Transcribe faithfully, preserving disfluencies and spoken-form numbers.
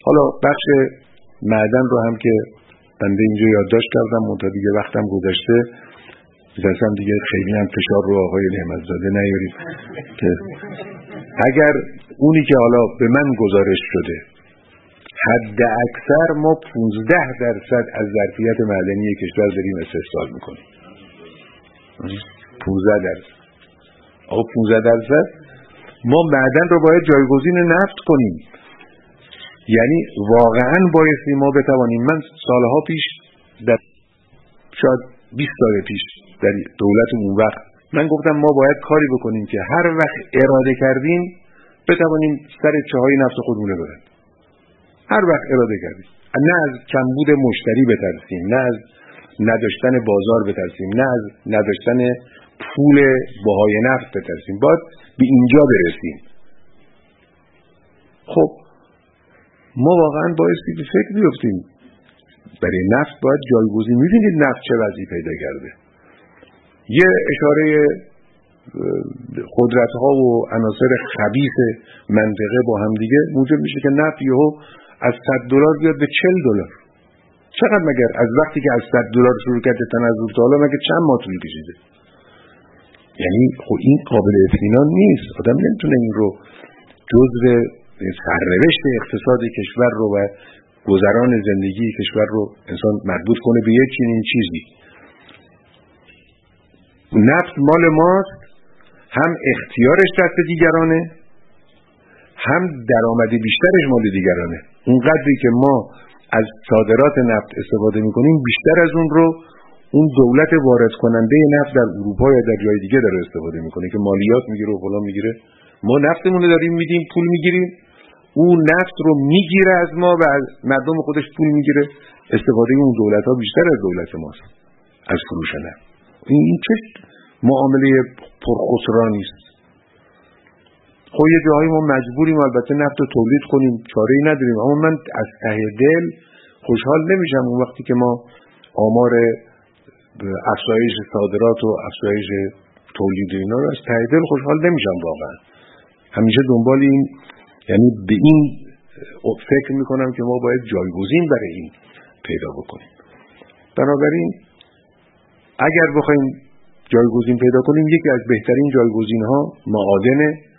حالا بخش معدن رو هم که بنده اینجا یادداشت کردم، منتها دیگه وقتم گذشته، می‌ترسم دیگه خیلی هم فشار رو آقای نعمت‌زاده نیارید که اگر اونی که حالا به من گزارش شده حد اکثر ما پانزده درصد از ظرفیت معدنی کشور داریم استحصال میکنیم. پانزده درصد. آقا پانزده درصد ما معدن رو باید جایگزین نفت کنیم. یعنی واقعا بایستی ما بتوانیم. من سالها پیش، در شاید بیست سال پیش در دولت اون وقت من گفتم ما باید کاری بکنیم که هر وقت اراده کردیم بتوانیم سر چاهای نفت خودمون رو ببریم. هر وقت اراده کردیم، نه از کمبود مشتری بترسیم، نه از نداشتن بازار بترسیم، نه از نداشتن پول بهای نفت بترسیم، باید به اینجا برسیم. خب ما واقعا بایستی به فکر بیفتیم برای نفت باید جایگزین. می‌بینید نفت چه وضعی پیدا کرده. یه اشاره قدرت‌ها و عناصر خبیث منطقه با هم دیگه موجب میشه که نفت یهو از صد دلار بیاد به چهل دلار. چقدر مگر از وقتی که از صد دلار شروع کرده تنزل تا حالا مگه چند ماه طول کشیده؟ یعنی خب این قابل اطمینان نیست. آدم نمیتونه این رو جزء سرنوشت اقتصاد کشور رو و گذران زندگی کشور رو انسان مربوط کنه به یک چنین چیزی. نفت مال ماست، هم اختیارش دست دیگرانه، هم درآمد بیشترش مال دیگرانه. اون قدری که ما از صادرات نفت استفاده میکنیم بیشتر از اون رو اون دولت وارد کننده نفت در اروپا یا در جای دیگه داره استفاده میکنه که مالیات میگیره و فلان میگیره. ما نفتمون رو داریم میدیم، پول میگیریم، اون نفت رو میگیره از ما و از مردم خودش پول میگیره. استفاده اون دولت ها بیشتر از دولت ماست از فروش نفت. این چه معامله پرخسرانی است. خب یه جایی ما مجبوریم البته نفت رو تولید کنیم، چاره‌ای نداریم، اما من از ته دل خوشحال نمیشم اون وقتی که ما آمار افزایش صادرات و افزایش تولید اینا رو از ته دل خوشحال نمیشم واقعا. همیشه دنبال این، یعنی به این فکر میکنم که ما باید جایگزین برای این پیدا بکنیم. بنابراین اگر بخوایم جایگزین پیدا کنیم، یکی از بهترین جایگزین ها معادن